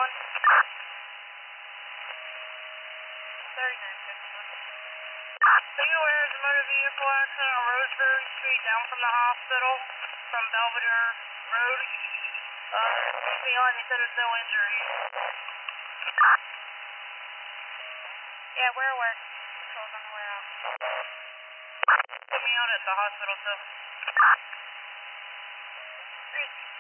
951. 3951. Singular is a motor vehicle accident on Roseberry Street down from the hospital from Belvedere Road. They said there's no injuries. Yeah, we're aware. Control's on the way out. Put me out at the hospital, so. Great.